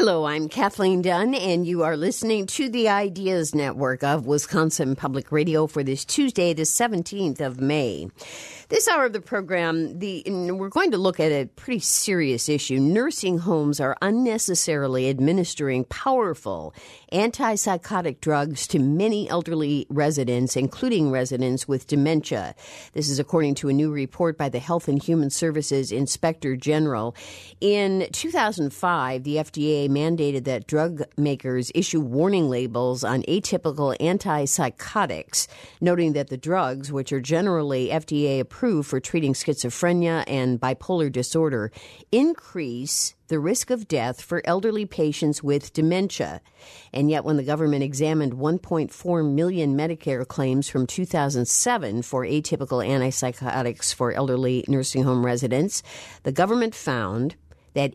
Hello, I'm Kathleen Dunn, and you are listening to the Ideas Network of Wisconsin Public Radio for this Tuesday, the 17th of May. This hour of the program, we're going to look at a pretty serious issue. Nursing homes are unnecessarily administering powerful antipsychotic drugs to many elderly residents, including residents with dementia. This is according to a new report by the Health and Human Services Inspector General. In 2005, the FDA mandated that drug makers issue warning labels on atypical antipsychotics, noting that the drugs, which are generally FDA approved for treating schizophrenia and bipolar disorder, increase the risk of death for elderly patients with dementia. And yet, when the government examined 1.4 million Medicare claims from 2007 for atypical antipsychotics for elderly nursing home residents, the government found that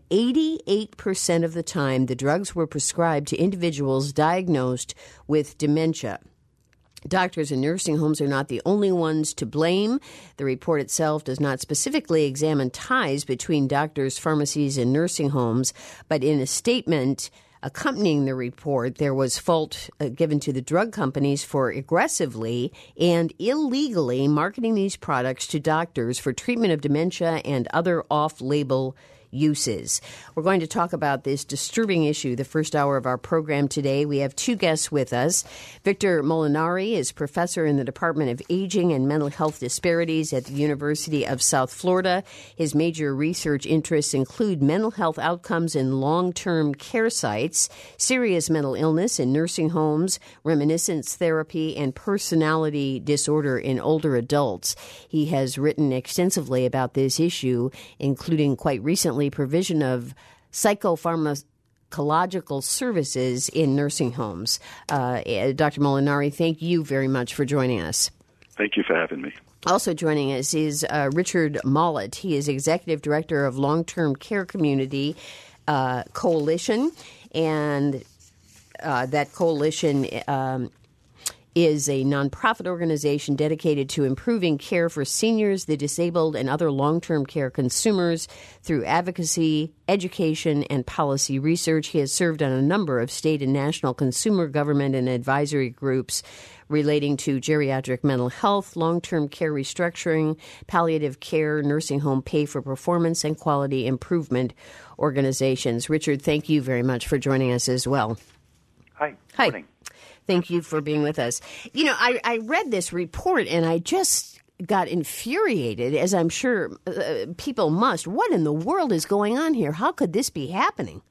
88% of the time the drugs were prescribed to individuals diagnosed with dementia. Doctors in nursing homes are not the only ones to blame. The report itself does not specifically examine ties between doctors, pharmacies, and nursing homes, but in a statement accompanying the report, there was fault given to the drug companies for aggressively and illegally marketing these products to doctors for treatment of dementia and other off-label uses. We're going to talk about this disturbing issue the first hour of our program today. We have two guests with us. Victor Molinari is professor in the Department of Aging and Mental Health Disparities at the University of South Florida. His major research interests include mental health outcomes in long-term care sites, serious mental illness in nursing homes, reminiscence therapy, and personality disorder in older adults. He has written extensively about this issue, including quite recently provision of psychopharmacological services in nursing homes. Dr. Molinari, thank you very much for joining us. Thank you for having me. Also joining us is Richard Mollett. He is Executive Director of Long-Term Care Community Coalition, and that coalition is a nonprofit organization dedicated to improving care for seniors, the disabled, and other long-term care consumers through advocacy, education, and policy research. He has served on a number of state and national consumer government and advisory groups relating to geriatric mental health, long-term care restructuring, palliative care, nursing home pay for performance, and quality improvement organizations. Richard, thank you very much for joining us as well. Hi. Hi. Morning. Thank you for being with us. You know, I read this report and I just got infuriated, as I'm sure people must. What in the world is going on here? How could this be happening?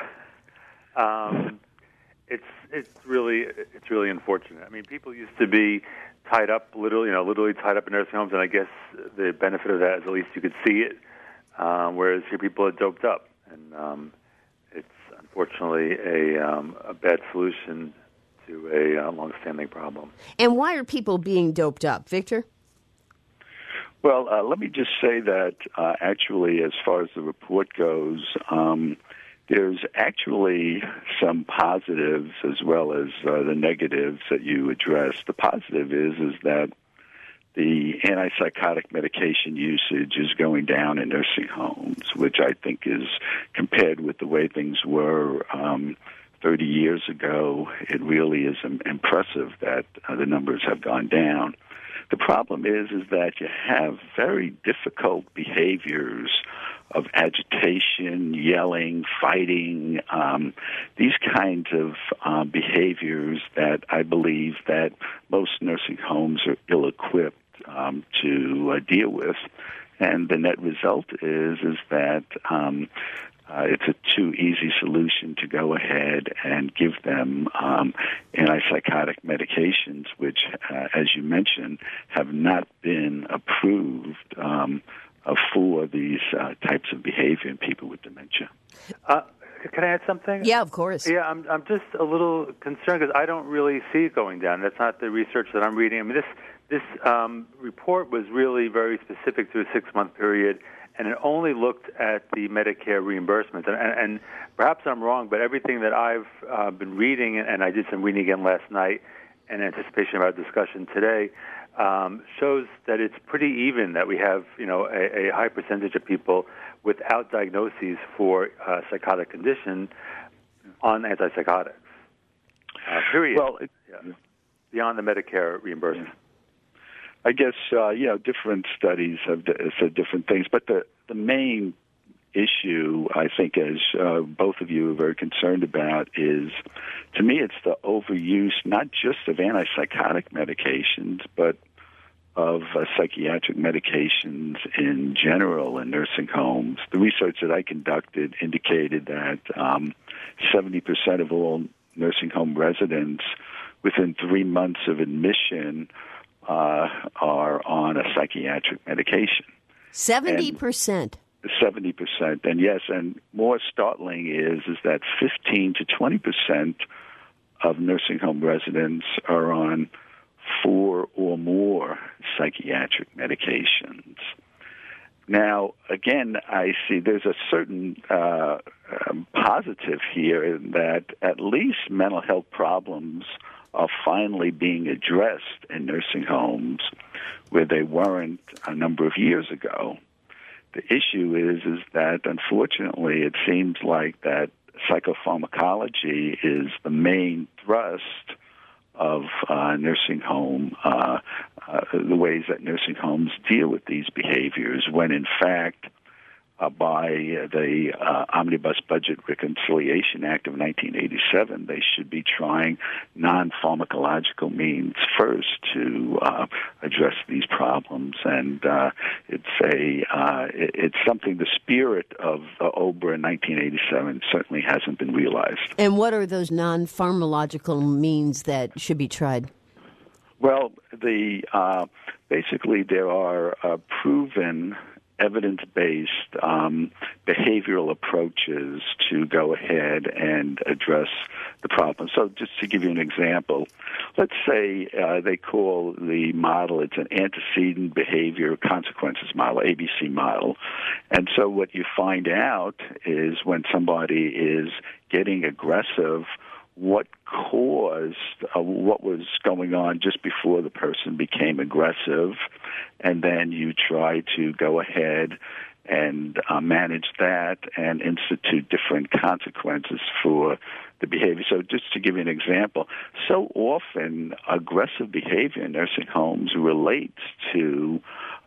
It's really unfortunate. I mean, people used to be tied up, literally tied up in nursing homes, and I guess the benefit of that is at least you could see it, whereas here people are doped up, and it's unfortunately a bad solution to a long-standing problem. And why are people being doped up, Victor? Well, let me just say that actually, as far as the report goes, there's actually some positives as well as the negatives that you address. The positive is that the antipsychotic medication usage is going down in nursing homes, which I think is, compared with the way things were 30 years ago, it really is impressive that the numbers have gone down. The problem is that you have very difficult behaviors of agitation, yelling, fighting, these kinds of behaviors that I believe that most nursing homes are ill-equipped to deal with. And the net result is that it's a too easy solution to go ahead and give them antipsychotic medications, which, as you mentioned, have not been approved for these types of behavior in people with dementia. Can I add something? Yeah, of course. Yeah, I'm just a little concerned because I don't really see it going down. That's not the research that I'm reading. I mean, this report was really very specific to a 6-month period, and it only looked at the Medicare reimbursements. And perhaps I'm wrong, but everything that I've been reading, and I did some reading again last night in anticipation of our discussion today, shows that it's pretty even, that we have, a high percentage of people without diagnoses for psychotic condition on antipsychotics. Period. Well, beyond the Medicare reimbursement. I guess different studies have said different things, but the main issue, I think, as both of you are very concerned about, is, to me, it's the overuse not just of antipsychotic medications, but of psychiatric medications in general in nursing homes. The research that I conducted indicated that 70% of all nursing home residents within 3 months of admission are on a psychiatric medication. 70%. 70%. And yes, and more startling is that 15 to 20% of nursing home residents are on 4 or more psychiatric medications. Now, again, I see there's a certain positive here in that at least mental health problems are finally being addressed in nursing homes where they weren't a number of years ago. The issue is that, unfortunately, it seems like that psychopharmacology is the main thrust of nursing home, the ways that nursing homes deal with these behaviors, when in fact, by the Omnibus Budget Reconciliation Act of 1987, they should be trying non-pharmacological means first to address these problems. And it's something, the spirit of OBRA in 1987 certainly hasn't been realized. And what are those non-pharmacological means that should be tried? Well, basically there are proven evidence-based behavioral approaches to go ahead and address the problem. So just to give you an example, let's say they call the model, it's an antecedent behavior consequences model, ABC model. And so what you find out is when somebody is getting aggressive, what caused what was going on just before the person became aggressive, and then you try to go ahead and manage that and institute different consequences for the behavior. So just to give you an example, so often aggressive behavior in nursing homes relates to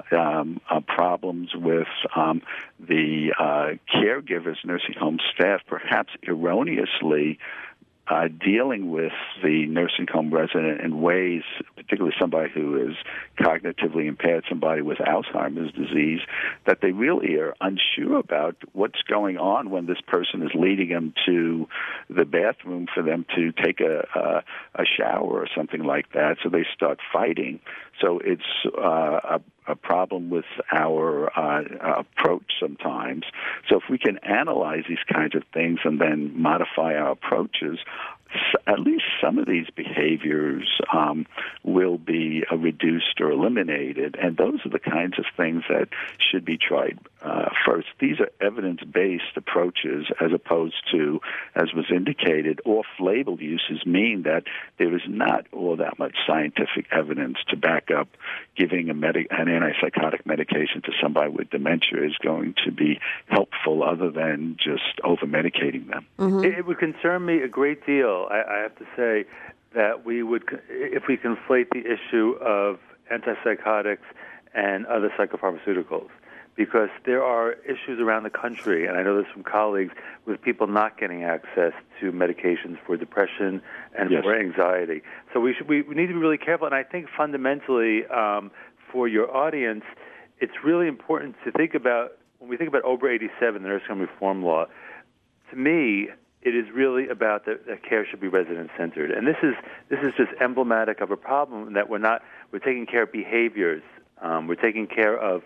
problems with the caregivers, nursing home staff, perhaps erroneously dealing with the nursing home resident in ways, particularly somebody who is cognitively impaired, somebody with Alzheimer's disease, that they really are unsure about what's going on when this person is leading them to the bathroom for them to take a shower or something like that. So they start fighting. So it's a problem with our approach sometimes. So if we can analyze these kinds of things and then modify our approaches, at least some of these behaviors will be reduced or eliminated, and those are the kinds of things that should be tried first. These are evidence-based approaches as opposed to, as was indicated, off-label uses mean that there is not all that much scientific evidence to back up giving an antipsychotic medication to somebody with dementia is going to be helpful other than just over-medicating them. Mm-hmm. It would concern me a great deal, I have to say, that we would, if we conflate the issue of antipsychotics and other psychopharmaceuticals, because there are issues around the country, and I know this from colleagues, with people not getting access to medications for depression and yes. for anxiety. So we need to be really careful, and I think fundamentally for your audience, it's really important to think about, when we think about OBRA 87, the Nursing Home Reform Law, to me, it is really about that care should be resident-centered. And this is just emblematic of a problem that we're taking care of behaviors. We're taking care of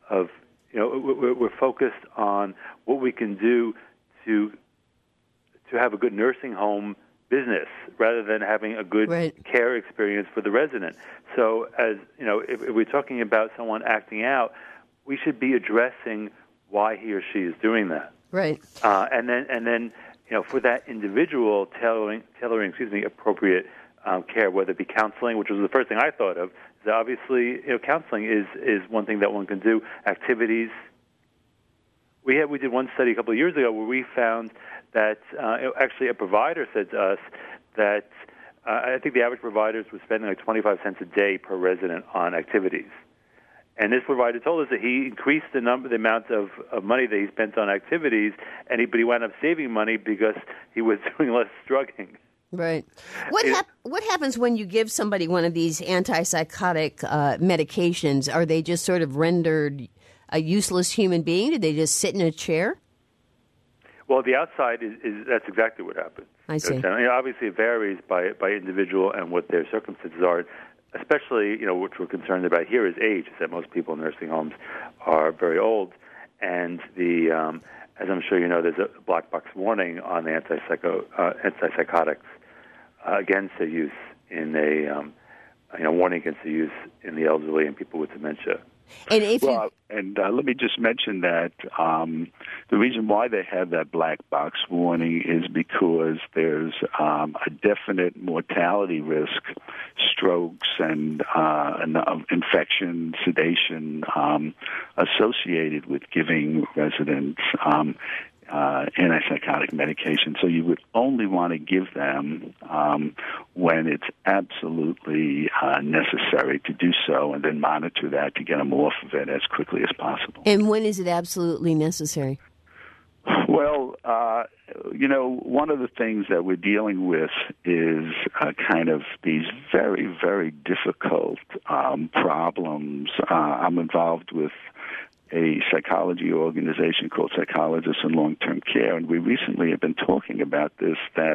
we're focused on what we can do to have a good nursing home business rather than having a good care experience for the resident. So as you know, if we're talking about someone acting out, we should be addressing why he or she is doing that. Right. And then for that individual, tailoring appropriate care, whether it be counseling, which was the first thing I thought of. Is obviously, counseling is one thing that one can do. Activities. We did one study a couple of years ago where we found that actually a provider said to us that I think the average providers were spending like 25 cents a day per resident on activities. And this provider told us that he increased the amount of money that he spent on activities, but he wound up saving money because he was doing less drugging. Right. What happens when you give somebody one of these antipsychotic medications? Are they just sort of rendered a useless human being? Do they just sit in a chair? Well, the outside is that's exactly what happens. I see. Obviously, it varies by individual and what their circumstances are. Especially, what we're concerned about here is age. Is that most people in nursing homes are very old, and as I'm sure you know, there's a black box warning on the antipsychotics against the use in warning against the use in the elderly and people with dementia. And let me just mention that the reason why they have that black box warning is because there's a definite mortality risk, strokes and infection, sedation associated with giving residents antipsychotic medication. So you would only want to give them when it's absolutely necessary to do so, and then monitor that to get them off of it as quickly as possible. And when is it absolutely necessary? Well, one of the things that we're dealing with is kind of these very, very difficult problems. I'm involved with a psychology organization called Psychologists in Long-Term Care, and we recently have been talking about this, that,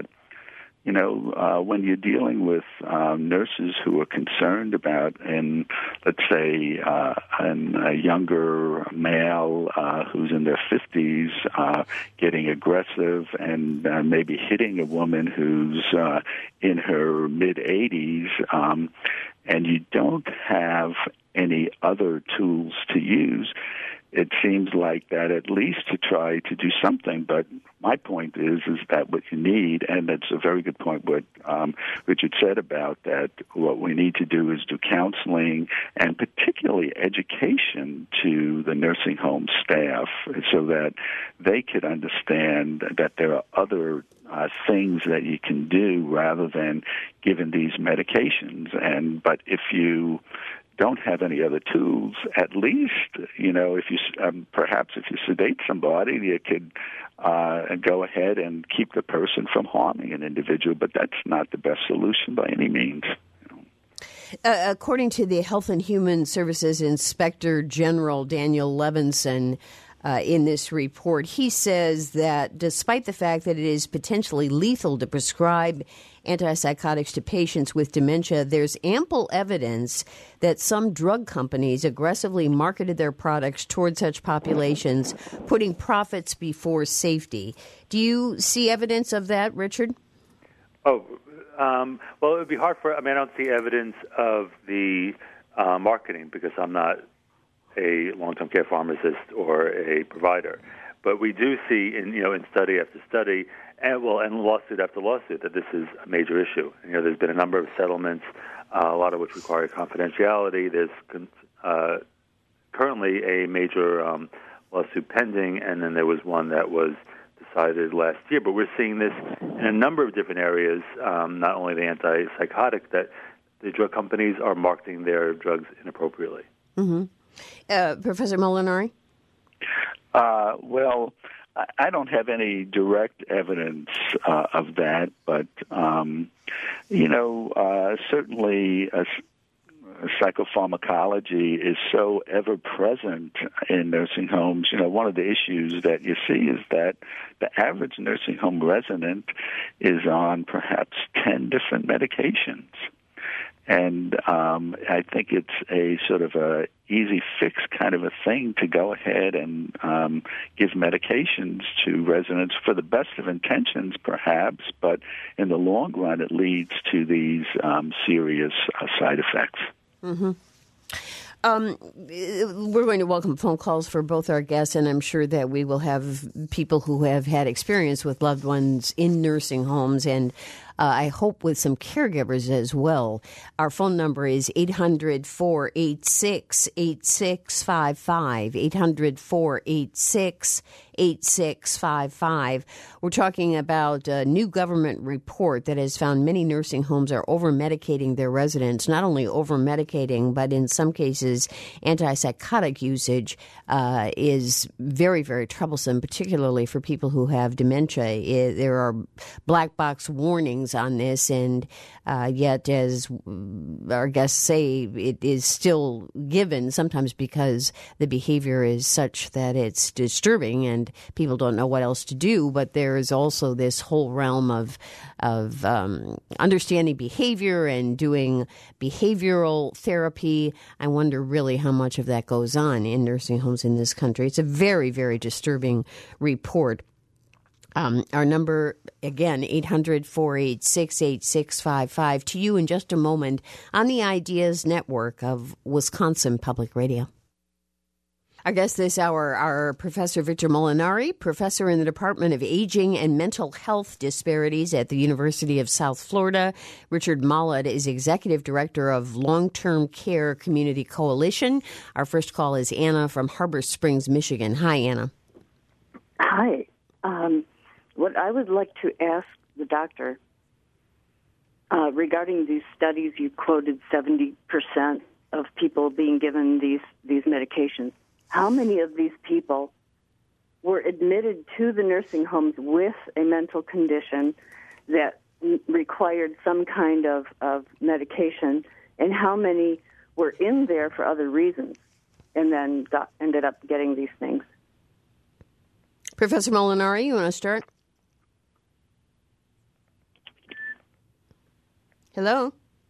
when you're dealing with nurses who are concerned about, let's say, a younger male who's in their 50s getting aggressive and maybe hitting a woman who's in her mid-80s, and you don't have any other tools to use, it seems like that at least to try to do something. But my point is that what you need, and that's a very good point what Richard said about that, what we need to do is do counseling and particularly education to the nursing home staff so that they could understand that there are other things that you can do rather than giving these medications. But if you don't have any other tools, at least, if you perhaps if you sedate somebody, you could go ahead and keep the person from harming an individual, but that's not the best solution by any means. According to the Health and Human Services Inspector General Daniel Levinson, in this report, he says that despite the fact that it is potentially lethal to prescribe antipsychotics to patients with dementia, there's ample evidence that some drug companies aggressively marketed their products toward such populations, putting profits before safety. Do you see evidence of that, Richard? Well, it would be hard I don't see evidence of the marketing because I'm not a long-term care pharmacist or a provider. But we do see in study after study and lawsuit after lawsuit that this is a major issue. There's been a number of settlements, a lot of which require confidentiality. There's currently a major lawsuit pending, and then there was one that was decided last year. But we're seeing this in a number of different areas, not only the antipsychotic, that the drug companies are marketing their drugs inappropriately. Mm-hmm. Professor Molinari? Well, I don't have any direct evidence of that, but, certainly psychopharmacology is so ever-present in nursing homes. One of the issues that you see is that the average nursing home resident is on perhaps 10 different medications. And I think it's a sort of a easy fix kind of a thing to go ahead and give medications to residents for the best of intentions, perhaps, but in the long run, it leads to these serious side effects. Mm-hmm. We're going to welcome phone calls for both our guests, and I'm sure that we will have people who have had experience with loved ones in nursing homes, and I hope with some caregivers as well. Our phone number is 800-486-8655, 800-486-8655. 888-267-8655. We're talking about a new government report that has found many nursing homes are over-medicating their residents. Not only over-medicating, but in some cases, antipsychotic usage is very, very troublesome, particularly for people who have dementia. There are black box warnings on this, and yet, as our guests say, it is still given, sometimes because the behavior is such that it's disturbing and people don't know what else to do. But there is also this whole realm of understanding behavior and doing behavioral therapy. I wonder really how much of that goes on in nursing homes in this country. It's a very, very disturbing report. Our number, again, 800-486-8655. To you in just a moment on the Ideas Network of Wisconsin Public Radio. Our guest this hour are Professor Victor Molinari, professor in the Department of Aging and Mental Health Disparities at the University of South Florida. Richard Mollett is executive director of Long-Term Care Community Coalition. Our first call is Anna from Harbor Springs, Michigan. Hi, Anna. Hi. What I would like to ask the doctor regarding these studies, you quoted 70% of people being given these medications. How many of these people were admitted to the nursing homes with a mental condition that required some kind of medication, and how many were in there for other reasons and then ended up getting these things? Professor Molinari, you want to start? Hello?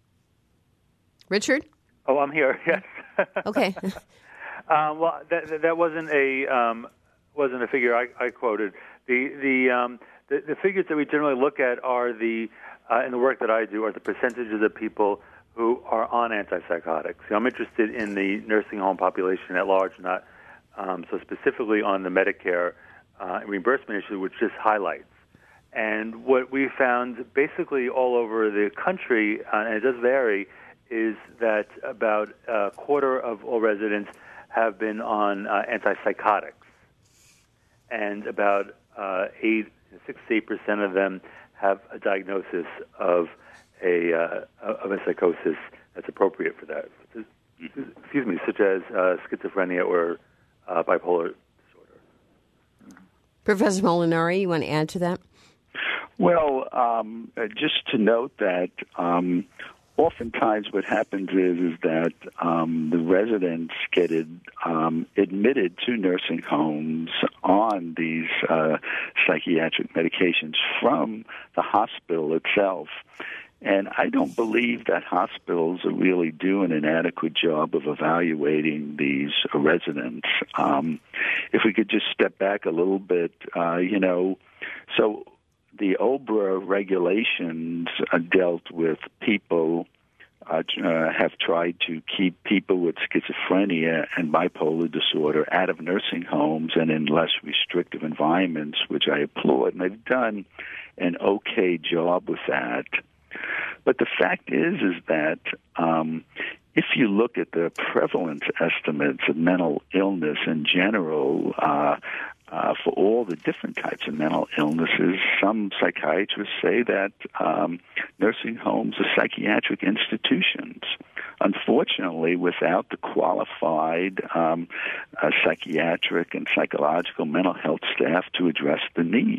Richard? Oh, I'm here, yes. Okay. Well, that wasn't a figure I quoted. The figures that we generally look at are in the work that I do, are the percentages of people who are on antipsychotics. So I'm interested in the nursing home population at large, not so specifically on the Medicare reimbursement issue, which just highlights. And what we found basically all over the country, and it does vary, is that about a quarter of all residents have been on antipsychotics, and about 6 to 8% of them have a diagnosis of a psychosis that's appropriate for that. Excuse me, such as schizophrenia or bipolar disorder. Professor Molinari, you want to add to that? Well, just to note that oftentimes what happens is that the residents get admitted to nursing homes on these psychiatric medications from the hospital itself. And I don't believe that hospitals are really doing an adequate job of evaluating these residents. If we could just step back a little bit, so the OBRA regulations dealt with people, have tried to keep people with schizophrenia and bipolar disorder out of nursing homes and in less restrictive environments, which I applaud, and they've done an okay job with that. But the fact is that if you look at the prevalence estimates of mental illness in general, for all the different types of mental illnesses, some psychiatrists say that nursing homes are psychiatric institutions. Unfortunately, without the qualified psychiatric and psychological mental health staff to address the needs.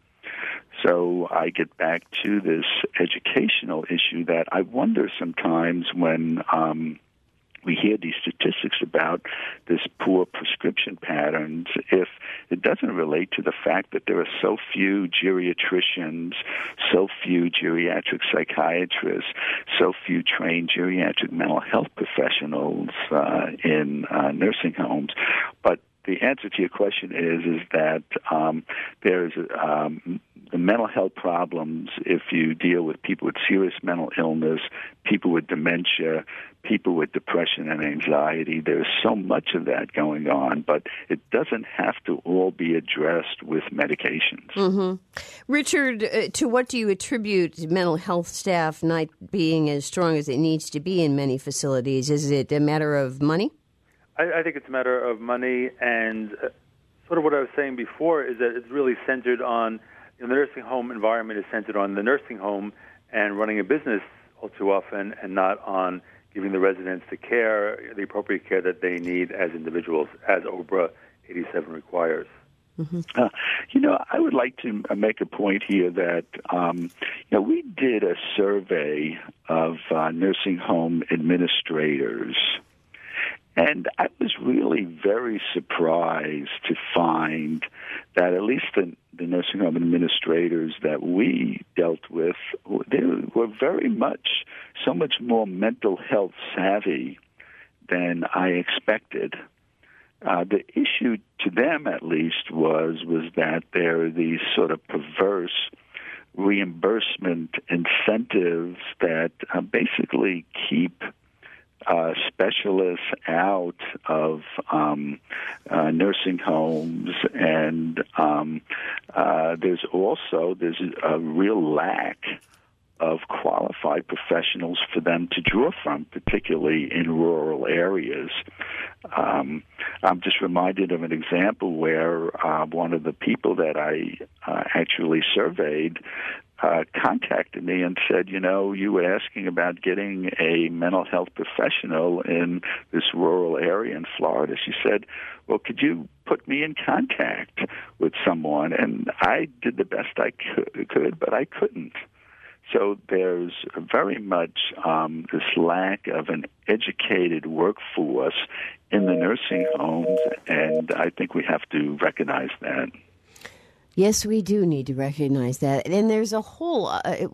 So I get back to this educational issue that I wonder sometimes when we hear these statistics about this poor prescription patterns, if it doesn't relate to the fact that there are so few geriatricians, so few geriatric psychiatrists, so few trained geriatric mental health professionals in nursing homes. But the answer to your question is that there's the mental health problems, if you deal with people with serious mental illness, people with dementia, people with depression and anxiety. There's so much of that going on, but it doesn't have to all be addressed with medications. Mm-hmm. Richard, to what do you attribute mental health staff not being as strong as it needs to be in many facilities? Is it a matter of money? I think it's a matter of money and sort of what I was saying before is that it's really centered on, the nursing home environment is centered on the nursing home and running a business all too often, and not on giving the residents the appropriate care that they need as individuals, as OBRA 87 requires. Mm-hmm. I would like to make a point here that, we did a survey of nursing home administrators, and I was really very surprised to find that at least the nursing home administrators that we dealt with, they were so much more mental health savvy than I expected. The issue to them, at least, was that there are these sort of perverse reimbursement incentives that basically keep specialists out of nursing homes, and there's a real lack of qualified professionals for them to draw from, particularly in rural areas. I'm just reminded of an example where one of the people that I actually surveyed contacted me and said, you were asking about getting a mental health professional in this rural area in Florida. She said, well, could you put me in contact with someone? And I did the best I could, but I couldn't. So there's very much this lack of an educated workforce in the nursing homes, and I think we have to recognize that. Yes, we do need to recognize that. And there's a whole,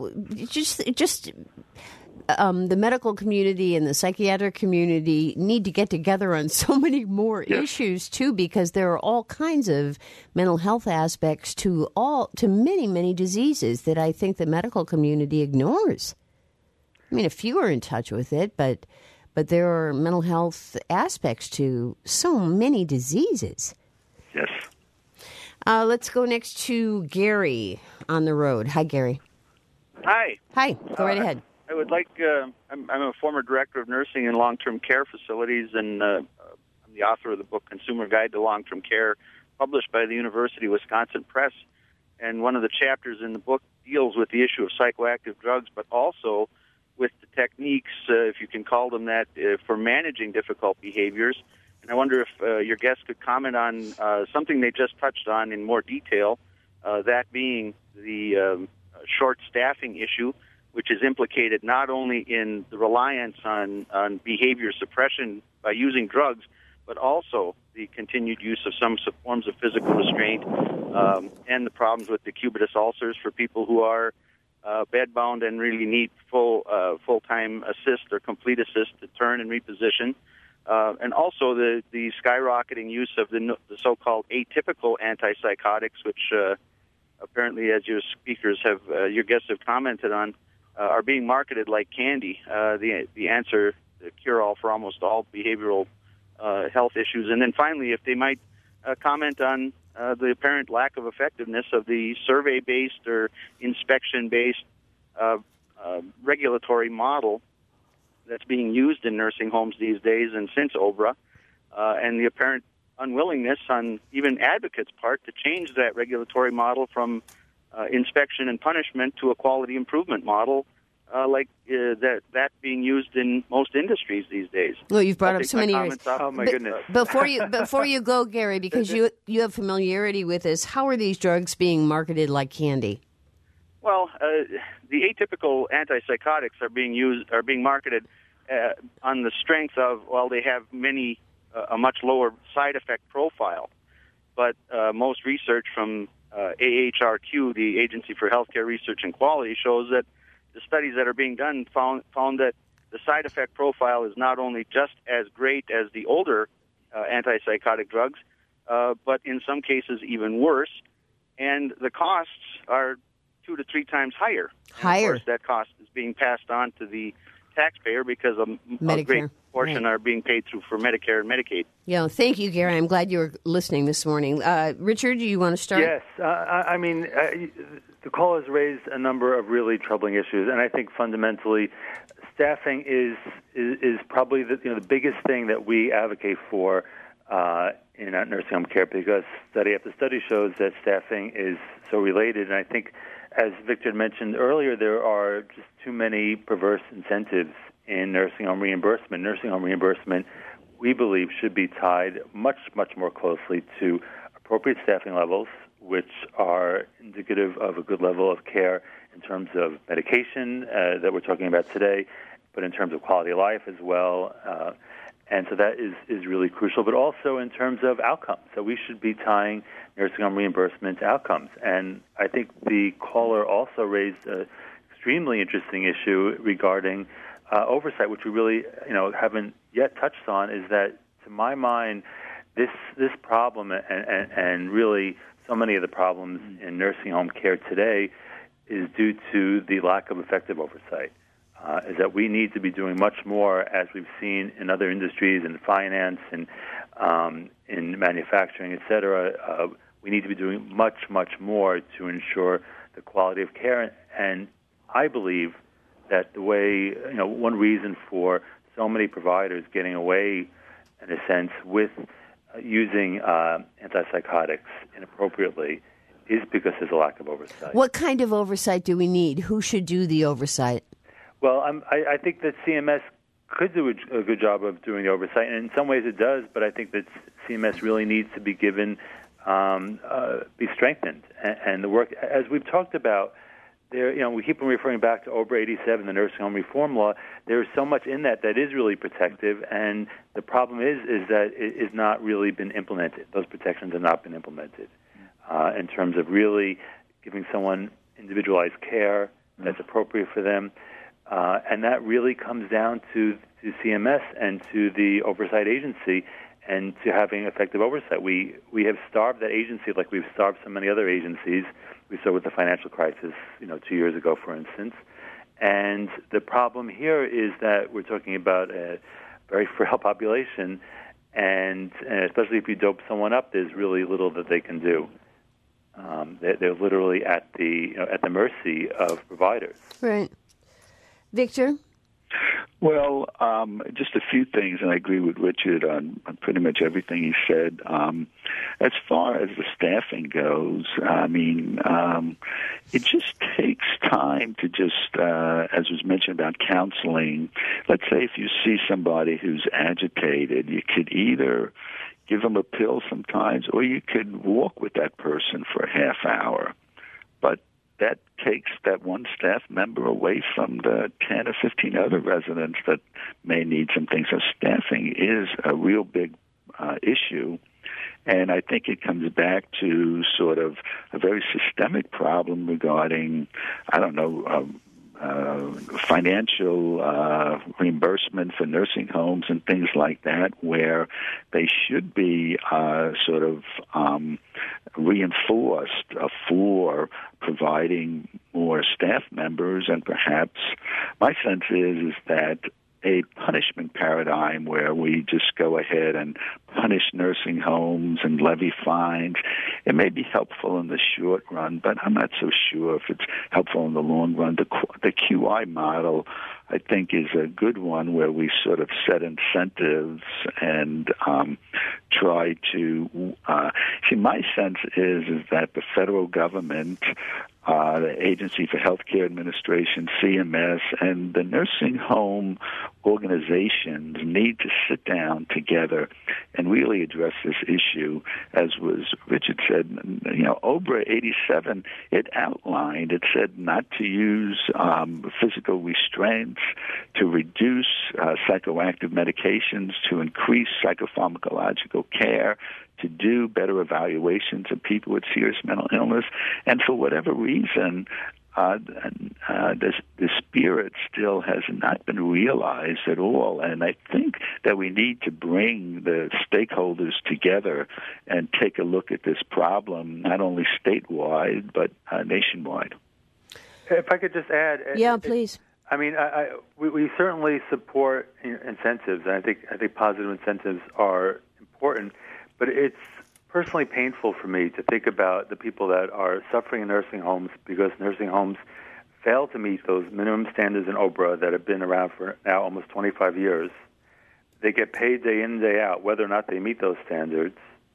the medical community and the psychiatric community need to get together on so many more issues, too, because there are all kinds of mental health aspects to many, many diseases that I think the medical community ignores. I mean, a few are in touch with it, but there are mental health aspects to so many diseases. Yes. Let's go next to Gary on the road. Hi, Gary. Hi. Hi. Go right ahead. I would like, I'm a former director of nursing and long-term care facilities, and I'm the author of the book Consumer Guide to Long-Term Care, published by the University of Wisconsin Press. And one of the chapters in the book deals with the issue of psychoactive drugs, but also with the techniques, if you can call them that, for managing difficult behaviors. And I wonder if your guest could comment on something they just touched on in more detail, that being the short staffing issue, which is implicated not only in the reliance on behavior suppression by using drugs, but also the continued use of some forms of physical restraint, and the problems with decubitus ulcers for people who are bedbound and really need full-time assist or complete assist to turn and reposition. And also the skyrocketing use of the so-called atypical antipsychotics, which apparently, as your guests have commented on, are being marketed like candy. The answer, the cure-all for almost all behavioral health issues. And then finally, if they might comment on the apparent lack of effectiveness of the survey-based or inspection-based regulatory model that's being used in nursing homes these days and since OBRA, and the apparent unwillingness on even advocates' part to change that regulatory model from inspection and punishment to a quality improvement model, like that being used in most industries these days. Well, you've brought up so many areas. Oh my goodness! Before you go, Gary, because you have familiarity with this, how are these drugs being marketed like candy? Well, the atypical antipsychotics are being marketed on the strength of, they have a much lower side effect profile, but most research from AHRQ, the Agency for Healthcare Research and Quality, shows that the studies that are being done found that the side effect profile is not only just as great as the older antipsychotic drugs, but in some cases even worse, and the costs are 2 to 3 times higher. And of course, that cost is being passed on to the taxpayer because a great portion are being paid through for Medicare and Medicaid. Yeah, thank you, Gary. I'm glad you were listening this morning. Richard, do you want to start? Yes. The call has raised a number of really troubling issues, and I think fundamentally staffing is probably the biggest thing that we advocate for in nursing home care, because study after study shows that staffing is so related. And I think, as Victor mentioned earlier, there are just too many perverse incentives in nursing home reimbursement. Nursing home reimbursement, we believe, should be tied much, much more closely to appropriate staffing levels, which are indicative of a good level of care in terms of medication that we're talking about today, but in terms of quality of life as well. And so that is really crucial, but also in terms of outcomes. So we should be tying nursing home reimbursement to outcomes. And I think the caller also raised an extremely interesting issue regarding oversight, which we really haven't yet touched on, is that, to my mind, this problem and really so many of the problems in nursing home care today is due to the lack of effective oversight. Is that we need to be doing much more, as we've seen in other industries, in finance and in manufacturing, et cetera. We need to be doing much, much more to ensure the quality of care. And I believe that the way, one reason for so many providers getting away, in a sense, with using antipsychotics inappropriately is because there's a lack of oversight. What kind of oversight do we need? Who should do the oversight? Well, I think that CMS could do a good job of doing the oversight, and in some ways it does, but I think that CMS really needs to be given, be strengthened. And the work, as we've talked about, we keep on referring back to OBRA 87, the nursing home reform law. There's so much in that is really protective, and the problem is that it has not really been implemented. Those protections have not been implemented in terms of really giving someone individualized care that's appropriate for them. And that really comes down to CMS and to the oversight agency and to having effective oversight. We have starved that agency like we've starved so many other agencies. We saw with the financial crisis, 2 years ago, for instance. And the problem here is that we're talking about a very frail population, and especially if you dope someone up, there's really little that they can do. They're literally at the mercy of providers. Right. Victor? Well, just a few things, and I agree with Richard on pretty much everything he said. As far as the staffing goes, it just takes time to just, as was mentioned about counseling, let's say if you see somebody who's agitated, you could either give them a pill sometimes, or you could walk with that person for a half hour. But that takes that one staff member away from the 10 or 15 other residents that may need some things. So staffing is a real big issue, and I think it comes back to sort of a very systemic problem regarding, financial reimbursement for nursing homes and things like that, where they should be reinforced for providing more staff members. And perhaps my sense is that a punishment paradigm where we just go ahead and punish nursing homes and levy fines, it may be helpful in the short run, but I'm not so sure if it's helpful in the long run. The QI model, I think, is a good one where we sort of set incentives and try to see. My sense is that the federal government, the Agency for Healthcare Administration, CMS, and the nursing home organizations need to sit down together and really address this issue. As was Richard said, OBRA 87, it outlined, it said not to use physical restraints, to reduce psychoactive medications, to increase psychopharmacological care, to do better evaluations of people with serious mental illness. And for whatever reason, the spirit still has not been realized at all. And I think that we need to bring the stakeholders together and take a look at this problem, not only statewide, but nationwide. If I could just add. Yeah, please. We certainly support incentives, and I think positive incentives are important. But it's personally painful for me to think about the people that are suffering in nursing homes because nursing homes fail to meet those minimum standards in OBRA that have been around for now almost 25 years. they get paid day in, day out, whether or not they meet those standards,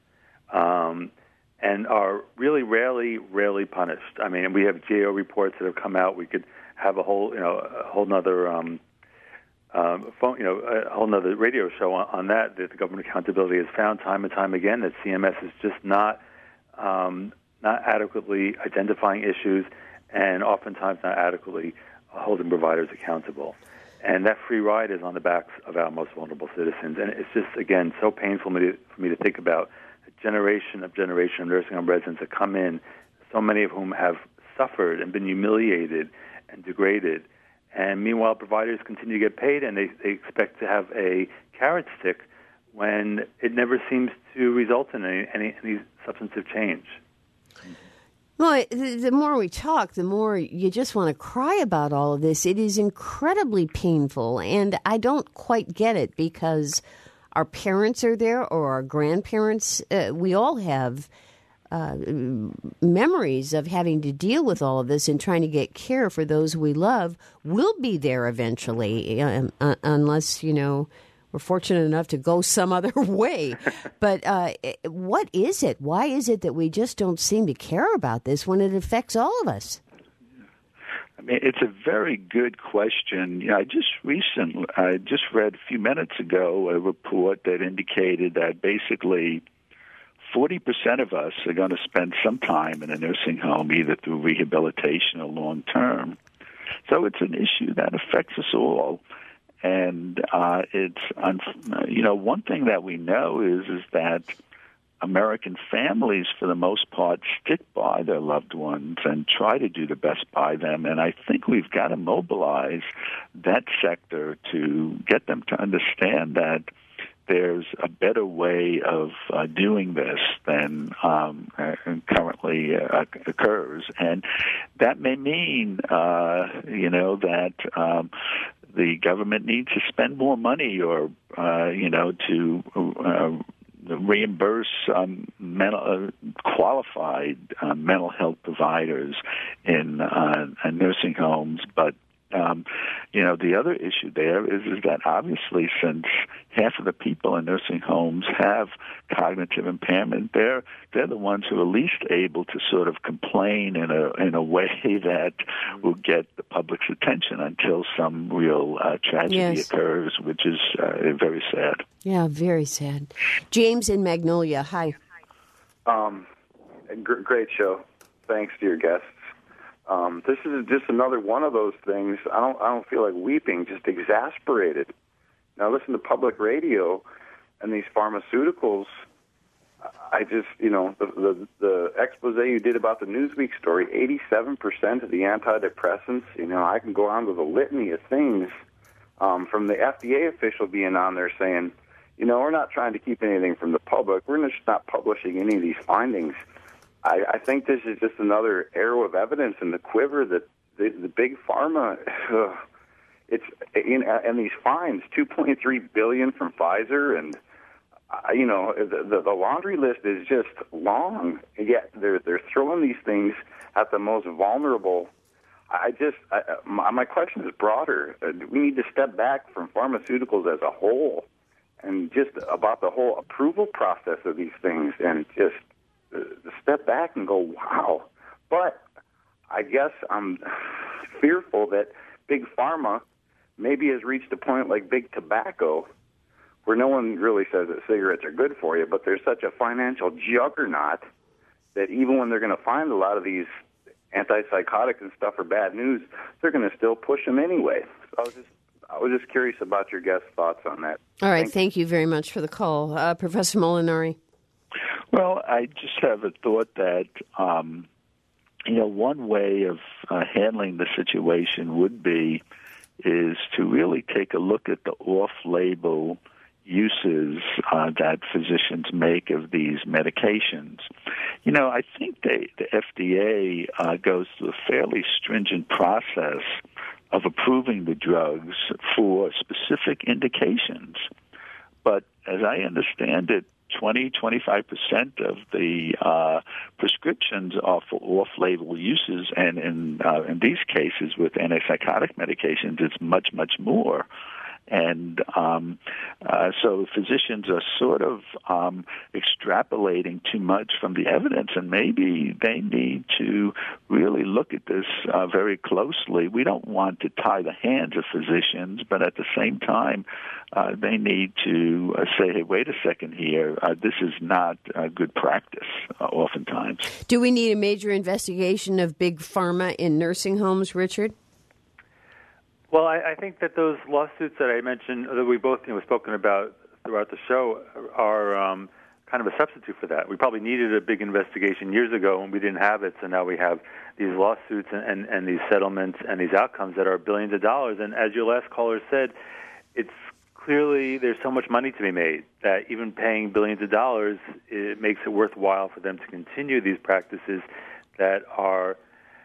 and are really rarely punished. I mean, we have GAO reports that have come out. We could have a whole nother a whole nother radio show on that the government accountability has found time and time again that CMS is just not adequately identifying issues and oftentimes not adequately holding providers accountable. And that free ride is on the backs of our most vulnerable citizens. And it's just, again, so painful for me to think about a generation of nursing home residents that come in, so many of whom have suffered and been humiliated and degraded. And meanwhile, providers continue to get paid, and they expect to have a carrot stick when it never seems to result in any substantive change. Well, the more we talk, the more you just want to cry about all of this. It is incredibly painful, and I don't quite get it because our parents are there or our grandparents. We all have memories of having to deal with all of this and trying to get care for those we love. We'll be there eventually, unless, we're fortunate enough to go some other way. But what is it? Why is it that we just don't seem to care about this when it affects all of us? I mean, it's a very good question. I just read a few minutes ago a report that indicated that basically 40% of us are going to spend some time in a nursing home, either through rehabilitation or long term. So it's an issue that affects us all. And one thing that we know is that American families, for the most part, stick by their loved ones and try to do the best by them. And I think we've got to mobilize that sector to get them to understand that there's a better way of doing this than currently occurs. And that may mean, that the government needs to spend more money or, to reimburse qualified mental health providers in nursing homes. But the other issue there is that obviously, since half of the people in nursing homes have cognitive impairment, they're the ones who are least able to sort of complain in a way that will get the public's attention until some real tragedy occurs, which is very sad. Yeah, very sad. James in Magnolia, hi. Great show. Thanks to your guests. This is just another one of those things. I don't feel like weeping, just exasperated. Now, listen to public radio and these pharmaceuticals. I just, the expose you did about the Newsweek story, 87% of the antidepressants, I can go on with a litany of things from the FDA official being on there saying, we're not trying to keep anything from the public. We're just not publishing any of these findings. I think this is just another arrow of evidence in the quiver that the big pharma, and these fines, $2.3 billion from Pfizer, and the laundry list is just long. Yet they're throwing these things at the most vulnerable. My question is broader. We need to step back from pharmaceuticals as a whole, and just about the whole approval process of these things, and just step back and go, wow. But I guess I'm fearful that big pharma maybe has reached a point like big tobacco where no one really says that cigarettes are good for you, but there's such a financial juggernaut that even when they're going to find a lot of these antipsychotics and stuff are bad news, they're going to still push them anyway. So I was just curious about your guest thoughts on that. All right. Thank you very much for the call. Professor Molinari. Well, I just have a thought that, one way of handling the situation is to really take a look at the off-label uses that physicians make of these medications. I think the FDA goes through a fairly stringent process of approving the drugs for specific indications. But as I understand it, 20-25% of the prescriptions are for off-label uses, and in these cases with antipsychotic medications, it's much, much more. And so physicians are sort of extrapolating too much from the evidence, and maybe they need to really look at this very closely. We don't want to tie the hands of physicians, but at the same time, they need to say, hey, wait a second here, this is not good practice oftentimes. Do we need a major investigation of big pharma in nursing homes, Richard? Well, I think that those lawsuits that I mentioned, that we both spoken about throughout the show, are kind of a substitute for that. We probably needed a big investigation years ago, and we didn't have it, so now we have these lawsuits and these settlements and these outcomes that are billions of dollars. And as your last caller said, it's clearly there's so much money to be made that even paying billions of dollars, it makes it worthwhile for them to continue these practices that are,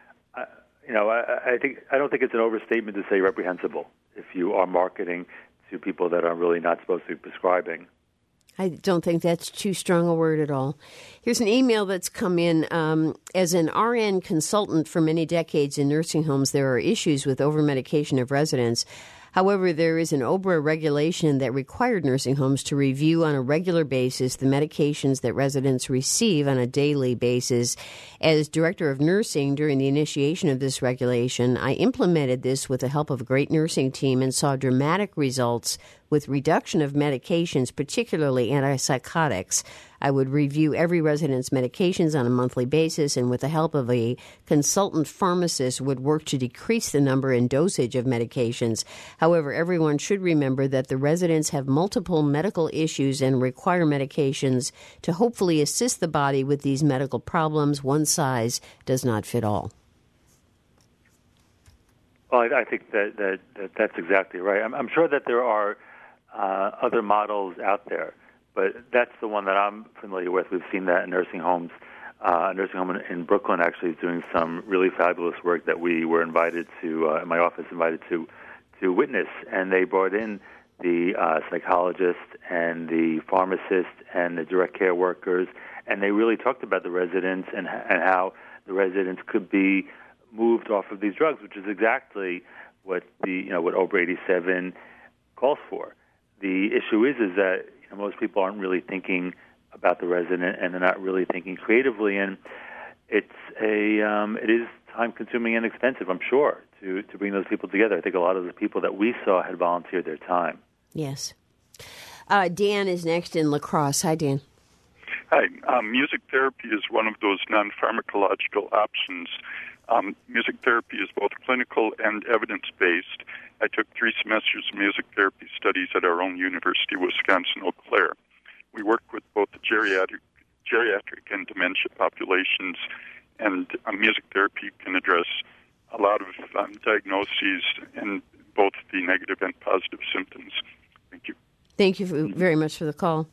I don't think it's an overstatement to say reprehensible if you are marketing to people that are really not supposed to be prescribing. I don't think that's too strong a word at all. Here's an email that's come in. As an RN consultant for many decades in nursing homes, there are issues with over-medication of residents. However, there is an OBRA regulation that required nursing homes to review on a regular basis the medications that residents receive on a daily basis. As director of nursing during the initiation of this regulation, I implemented this with the help of a great nursing team and saw dramatic results with reduction of medications, particularly antipsychotics. I would review every resident's medications on a monthly basis, and with the help of a consultant pharmacist, would work to decrease the number and dosage of medications. However, everyone should remember that the residents have multiple medical issues and require medications to hopefully assist the body with these medical problems. One size does not fit all. Well, I think that's exactly right. I'm sure that there are other models out there, but that's the one that I'm familiar with. We've seen that in nursing homes. A nursing home in Brooklyn actually is doing some really fabulous work that we were invited to, in my office, invited to witness. And they brought in the psychologist and the pharmacist and the direct care workers, and they really talked about the residents and how the residents could be moved off of these drugs, which is exactly what what OBRA 87 calls for. The issue is that most people aren't really thinking about the resident, and they're not really thinking creatively, and it is time-consuming and expensive, I'm sure, to bring those people together. I think a lot of the people that we saw had volunteered their time. Yes. Dan is next in La Crosse. Hi, Dan. Hi. Music therapy is one of those non-pharmacological options. Music therapy is both clinical and evidence-based. I took 3 semesters of music therapy studies at our own University of Wisconsin-Eau Claire. We worked with both the geriatric and dementia populations, and music therapy can address a lot of diagnoses and both the negative and positive symptoms. Thank you. Thank you very much for the call.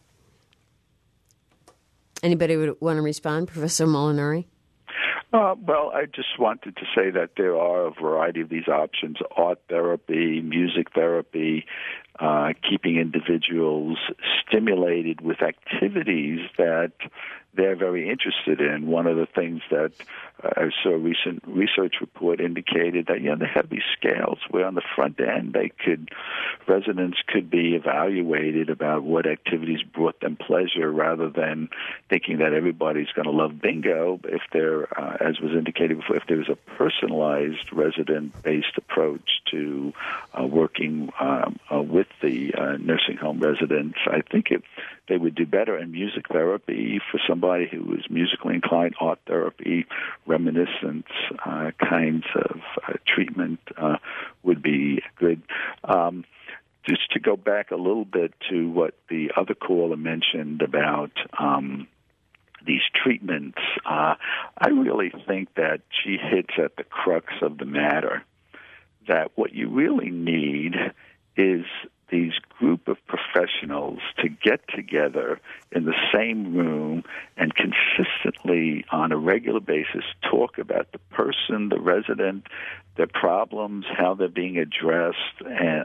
Anybody would want to respond? Professor Molinari? Well, I just wanted to say that there are a variety of these options: art therapy, music therapy, keeping individuals stimulated with activities that they're very interested in. One of the things that I saw a recent research report indicated that, they have these scales where on the front end residents could be evaluated about what activities brought them pleasure rather than thinking that everybody's going to love bingo. If there, as was indicated before, if there was a personalized resident-based approach to working with the nursing home residents, I think they would do better. And music therapy for somebody who is musically inclined, art therapy, reminiscence kinds of treatment would be good. Just to go back a little bit to what the other caller mentioned about these treatments, I really think that she hits at the crux of the matter, that what you really need is these group of professionals to get together in the same room and consistently, on a regular basis, talk about the person, the resident, their problems, how they're being addressed, and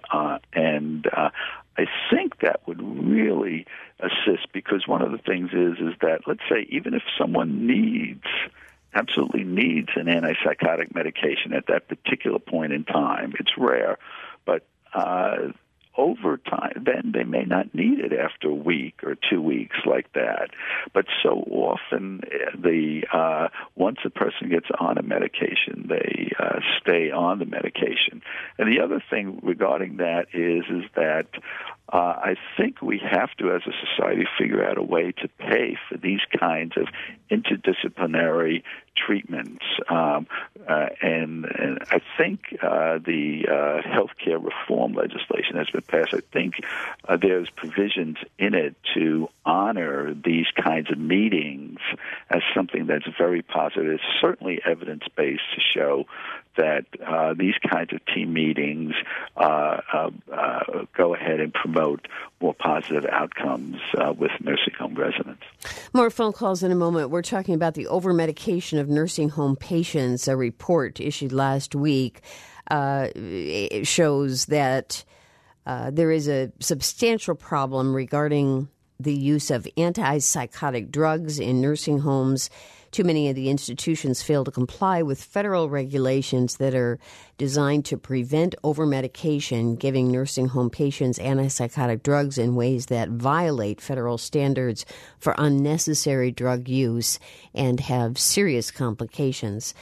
I think that would really assist, because one of the things is that, let's say, even if someone absolutely needs an antipsychotic medication at that particular point in time, it's rare, but over then they may not need it after a week or 2 weeks like that. But so often, once a person gets on a medication, they stay on the medication. And the other thing regarding that is that I think we have to, as a society, figure out a way to pay for these kinds of interdisciplinary treatments. And I think the healthcare reform legislation has been passed. I think there's provisions in it to honor these kinds of meetings as something that's very positive. It's certainly evidence-based to show that these kinds of team meetings go ahead and promote more positive outcomes with nursing home residents. More phone calls in a moment. We're talking about the over-medication of nursing home patients. A report issued last week it shows that there is a substantial problem regarding the use of antipsychotic drugs in nursing homes. Too many of the institutions fail to comply with federal regulations that are designed to prevent over-medication, giving nursing home patients antipsychotic drugs in ways that violate federal standards for unnecessary drug use and have serious complications.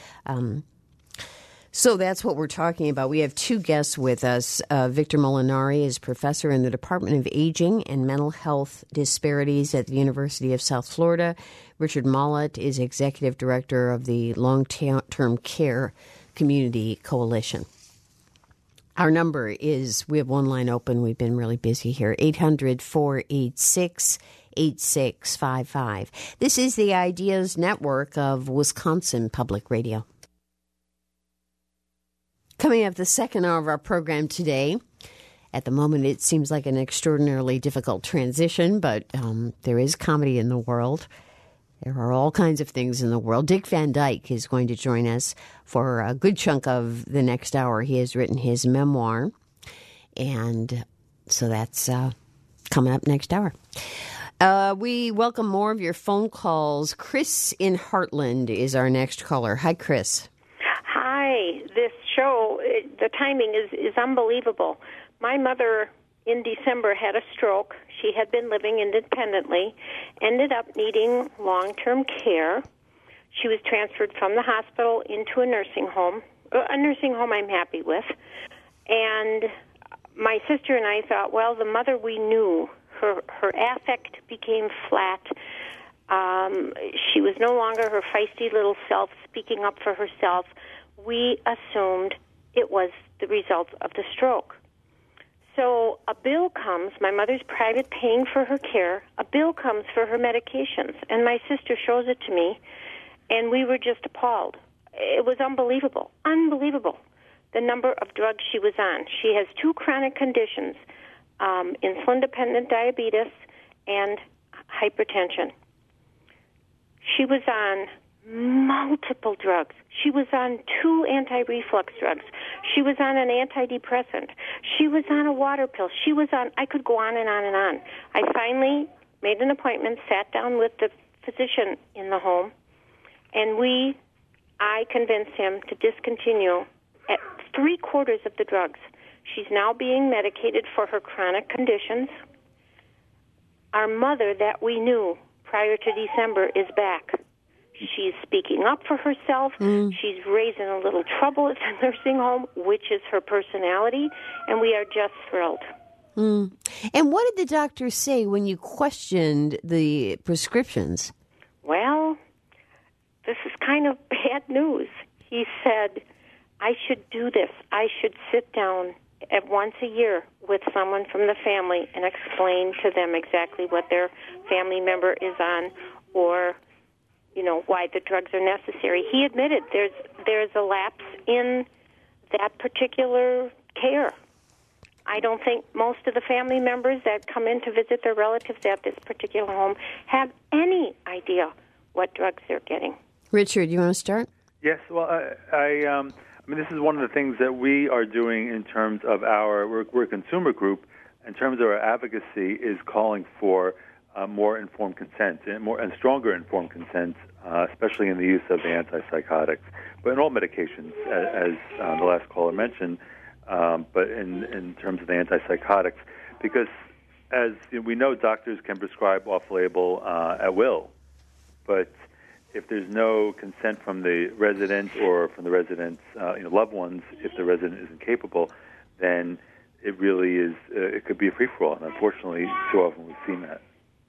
So that's what we're talking about. We have two guests with us. Victor Molinari is professor in the Department of Aging and Mental Health Disparities at the University of South Florida. Richard Mollett is executive director of the Long-Term Care Community Coalition. Our number is, we have one line open. We've been really busy here, 800-486-8655. This is the Ideas Network of Wisconsin Public Radio. Coming up the second hour of our program today. At the moment, it seems like an extraordinarily difficult transition, but there is comedy in the world. There are all kinds of things in the world. Dick Van Dyke is going to join us for a good chunk of the next hour. He has written his memoir, and so that's coming up next hour. We welcome more of your phone calls. Chris in Heartland is our next caller. Hi, Chris. Hi. This show, the timing is unbelievable. My mother in December had a stroke. She had been living independently, ended up needing long-term care. She was transferred from the hospital into a nursing home I'm happy with. And my sister and I thought, well, the mother we knew, her affect became flat. She was no longer her feisty little self speaking up for herself. We assumed it was the result of the stroke. So a bill comes, my mother's private paying for her care, a bill comes for her medications, and my sister shows it to me, and we were just appalled. It was unbelievable, the number of drugs she was on. She has two chronic conditions, insulin-dependent diabetes and hypertension. She was on multiple drugs. She was on 2 anti-reflux drugs. She was on an antidepressant. She was on a water pill. She was on, I could go on and on and on. I finally made an appointment, sat down with the physician in the home, and I convinced him to discontinue at 3/4 of the drugs. She's now being medicated for her chronic conditions. Our mother that we knew prior to December is back. She's speaking up for herself. She's raising a little trouble at the nursing home, which is her personality, and we are just thrilled. And what did the doctor say when you questioned the prescriptions? Well, this is kind of bad news. He said, I should do this. I should sit down once a year with someone from the family and explain to them exactly what their family member is on, or why the drugs are necessary. He admitted there's a lapse in that particular care. I don't think most of the family members that come in to visit their relatives at this particular home have any idea what drugs they're getting. Richard, you want to start? Yes. Well, I mean, this is one of the things that we are doing in terms of we're a consumer group. In terms of our advocacy, is calling for more informed consent and stronger informed consent, especially in the use of the antipsychotics, but in all medications, as the last caller mentioned. But in terms of the antipsychotics, because as we know, doctors can prescribe off-label at will, but if there's no consent from the resident or from the resident's loved ones, if the resident isn't capable, then it really is. It could be a free-for-all, and unfortunately, too often we've seen that.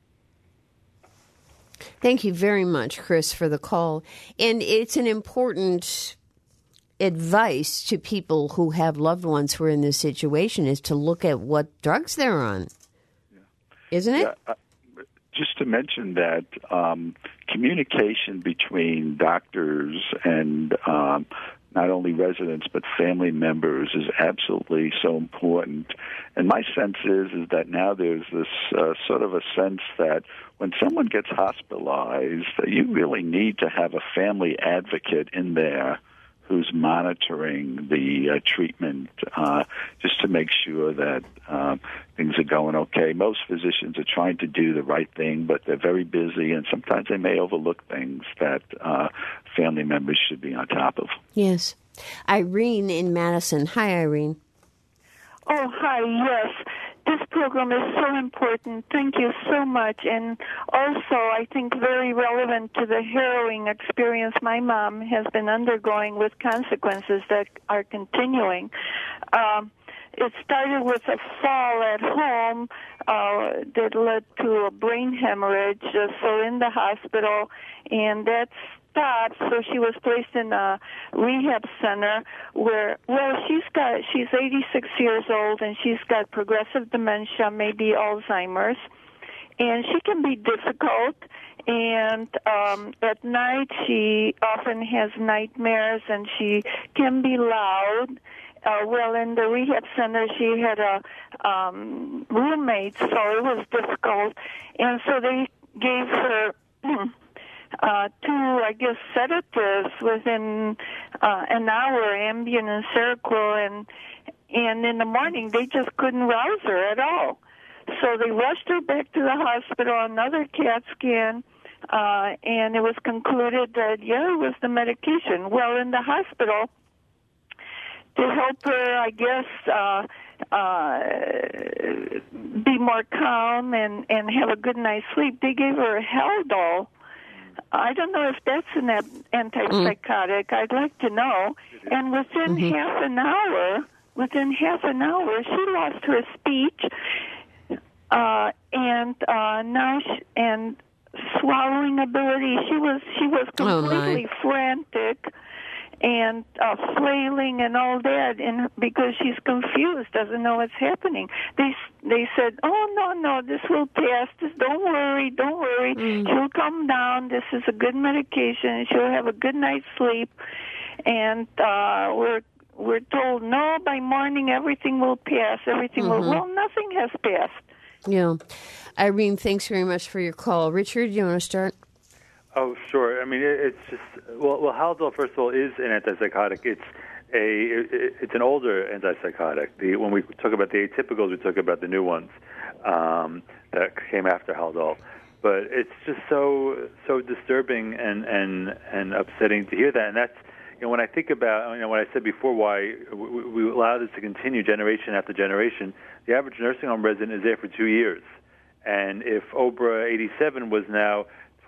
Thank you very much, Chris, for the call. And it's an important advice to people who have loved ones who are in this situation is to look at what drugs they're on. Isn't it? Yeah, just to mention that communication between doctors and not only residents but family members is absolutely so important. And my sense is that now there's this sort of a sense that when someone gets hospitalized, you really need to have a family advocate in there who's monitoring the treatment just to make sure that things are going okay. Most physicians are trying to do the right thing, but they're very busy, and sometimes they may overlook things that family members should be on top of. Yes. Irene in Madison. Hi, Irene. Oh, hi, yes. This program is so important. Thank you so much. And also, I think very relevant to the harrowing experience my mom has been undergoing with consequences that are continuing. It started with a fall at home that led to a brain hemorrhage, so in the hospital, and that's stopped, so she was placed in a rehab center where, she's 86 years old and she's got progressive dementia, maybe Alzheimer's, and she can be difficult, and at night she often has nightmares and she can be loud. In the rehab center she had a roommate, so it was difficult, and so they gave her two, sedatives within an hour, Ambien and Seroquel, and in the morning they just couldn't rouse her at all. So they rushed her back to the hospital, another CAT scan, and it was concluded that, it was the medication. Well, in the hospital, to help her, be more calm and have a good night's sleep, they gave her Haldol. I don't know if that's an antipsychotic. I'd like to know. And within half an hour, she lost her speech, and now and swallowing ability. She was completely frantic and flailing and all that, and because she's confused, doesn't know what's happening. They said, "Oh no, this will pass. Don't worry. She'll come down. This is a good medication. She'll have a good night's sleep." And we're told, "No, by morning everything will pass. Everything will." Well, nothing has passed. Yeah, Irene, thanks very much for your call. Richard, you want to start? Oh, sure. I mean, it's just Haldol, first of all, is an antipsychotic. It's an older antipsychotic. When we talk about the atypicals, we talk about the new ones that came after Haldol. But it's just so disturbing and upsetting to hear that. And that's when I think about what I said before, why we allow this to continue generation after generation. The average nursing home resident is there for 2 years, and if OBRA 87 was now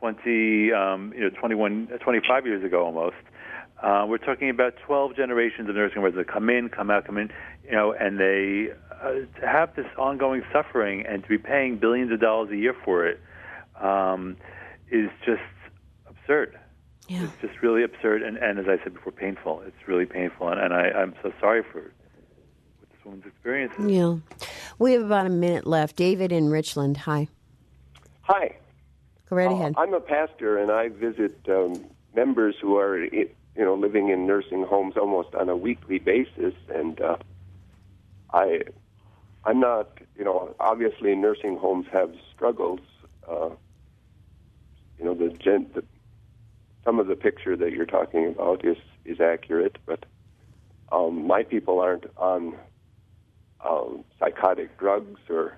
25 years ago almost. We're talking about 12 generations of nursing residents come in, come out, and they to have this ongoing suffering and to be paying billions of dollars a year for it is just absurd. Yeah. It's just really absurd, and as I said before, painful. It's really painful, and I'm so sorry for what this woman's experiences. Yeah. We have about a minute left. David in Richland, hi. Hi. Go right ahead. I'm a pastor, and I visit members who are, living in nursing homes almost on a weekly basis. And I'm not, obviously nursing homes have struggles. Some of the picture that you're talking about is accurate, but my people aren't on psychotic drugs, or,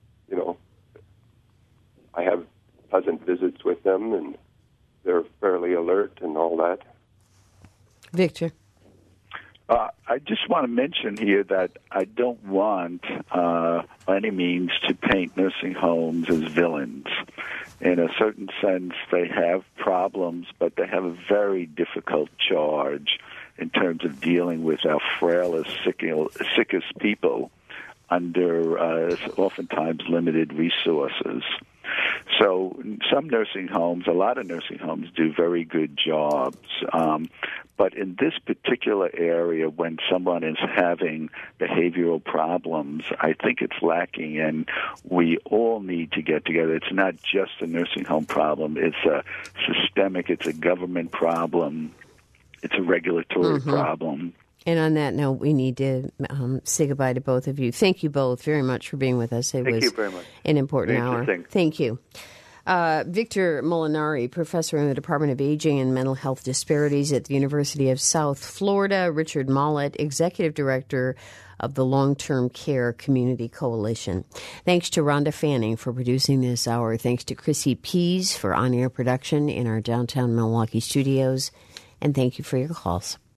I have pleasant visits with them, and they're fairly alert and all that. Victor? I just want to mention here that I don't want, by any means, to paint nursing homes as villains. In a certain sense, they have problems, but they have a very difficult charge in terms of dealing with our frailest, sickest people under oftentimes limited resources. So some nursing homes, a lot of nursing homes do very good jobs. But in this particular area, when someone is having behavioral problems, I think it's lacking, and we all need to get together. It's not just a nursing home problem. It's a systemic, it's a government problem, it's a regulatory problem. And on that note, we need to say goodbye to both of you. Thank you both very much for being with us. It was you very much. An important hour. Thank you. Victor Molinari, professor in the Department of Aging and Mental Health Disparities at the University of South Florida. Richard Mollett, executive director of the Long-Term Care Community Coalition. Thanks to Rhonda Fanning for producing this hour. Thanks to Chrissy Pease for on-air production in our downtown Milwaukee studios. And thank you for your calls.